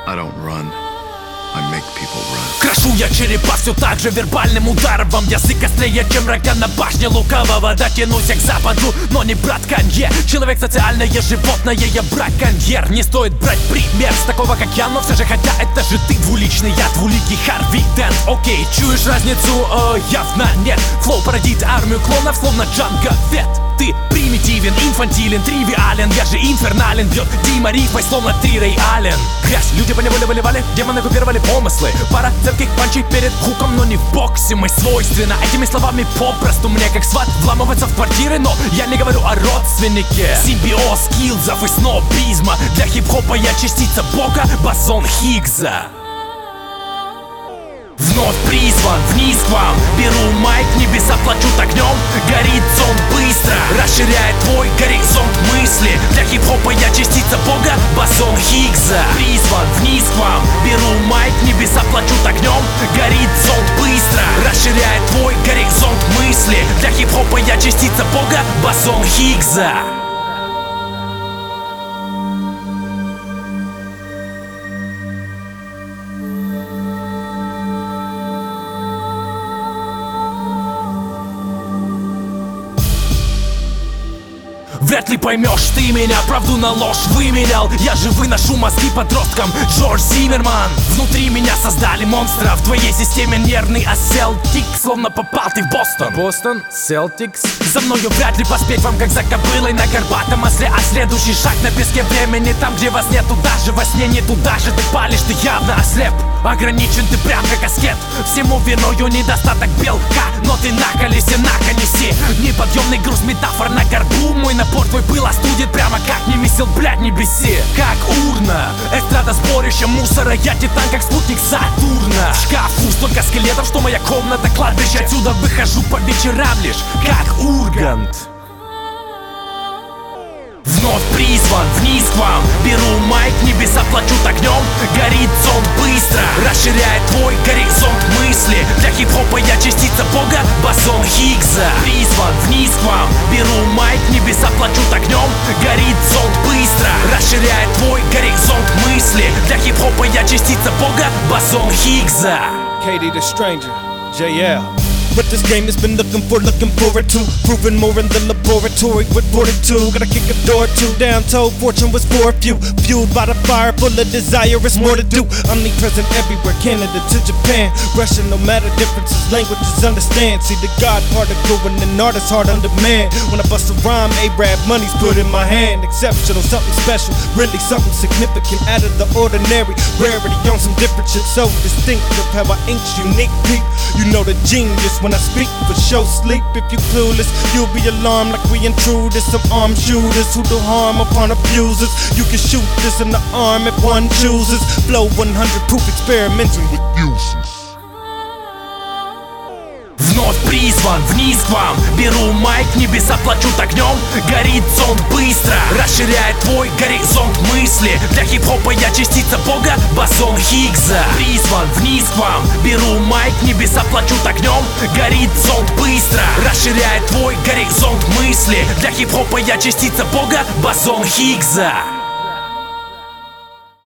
I don't run. I make people run. Крошу я черепа все так же вербальным ударом. Вам язык острее, чем рога на башне лукавого. Дотянусь я к западу, но не брат Канье. Человек социальное животное, я браконьер. Не стоит брать пример с такого, как я, но все же, хотя это же ты двуличный, я двуликий Харви Дент. Окей, чуешь разницу? Явно нет. Флоу породит армию клонов, словно Джанго Фетт. Ты примитивен, инфантилен, тривиален. Я же инфернален, бьет Дима рифмой, словно ты Рэй Аллен. Грязь, люди по неволе выливали, демоны купировали помыслы. Пара цепких панчей перед хуком, но не в боксе. Мы свойственно этими словами попросту. Мне как сват вламываться в квартиры, но я не говорю о родственнике. Симбиоз скилзов и снобизма. Для хип-хопа я частица бога, бозон Хиггса. Вновь призван вниз к вам. Беру майк, небеса плачут огнем. Горизонт быстро расширяет твой горизонт мысли. Для хип-хопа я частица бога, бозон Хиггса. Призван вниз к вам. Беру майк, небеса плачут огнем. Горизонт быстро расширяет твой горизонт мысли. Для хип-хопа я частица бога, бозон Хиггса. Вряд ли поймешь ты меня, правду на ложь выменял. Я же выношу мозги подросткам, Джордж Зиммерман. Внутри меня создали монстра, в твоей системе нервный Селтик. Словно попал ты в Бостон. Бостон, Селтикс. За мною вряд ли поспеть вам, как за кобылой на горбатом осле. А следующий шаг на песке времени, там, где вас нету даже во сне, не туда же ты палишь, ты явно ослеп. Ограничен ты прям как аскет, всему виною недостаток белка. Но ты на колесе, на конеси. Неподъемный груз метафор на горбу. Мой напор твой пыл остудит прямо как не месил, блядь, не беси. Как урна, эстрада сборище мусора. Я титан, как спутник Сатурна. В шкафу столько скелетов, что моя комната кладбище. Отсюда выхожу по вечерам лишь как Ургант. Вновь призван вниз к вам. Беру майк, небеса плачут огнем. Горизонт быстро расширяет твой горизонт мысли. Для хип-хопа я частица бога, бозон Хиггса. Призван вниз к вам. Беру майк, небеса плачут огнем. Горизонт быстро расширяет твой горизонт мысли. Для хип-хопа я частица бога, бозон Хиггса. Katie the Stranger, JL. What this game has been looking forward to. Proving more in the laboratory with 42. Gotta kick a door or two down, told fortune was for a few. Fueled by the fire, full of desire, it's more to do. Omnipresent everywhere, Canada to Japan. Russian, no matter differences, languages understand. See the God particle in an artist's heart on demand. When I bust a rhyme, A-Rap, money's put in my hand. Exceptional, something special, really something significant. Out of the ordinary, rarity on some different shit. So distinctive, how I ink's unique peak. You know the genius when I speak, for show sleep. If you clueless, you'll be alarmed like we intruders. Some armed shooters who do harm upon abusers. You can shoot this in the arm if one chooses. Flow 100 proof, experimenting with uses. Вновь призван вниз к вам. Беру майк, небеса плачут огнем. Горизонт быстро расширяет твой горизонт мысли. Для хип-хопа я частица бога, бозон Хиггса. Призван вниз к вам. Беру майк, небеса плачут огнем. Горизонт быстро расширяет твой горизонт мысли. Для хип-хопа я частица бога, бозон Хиггса.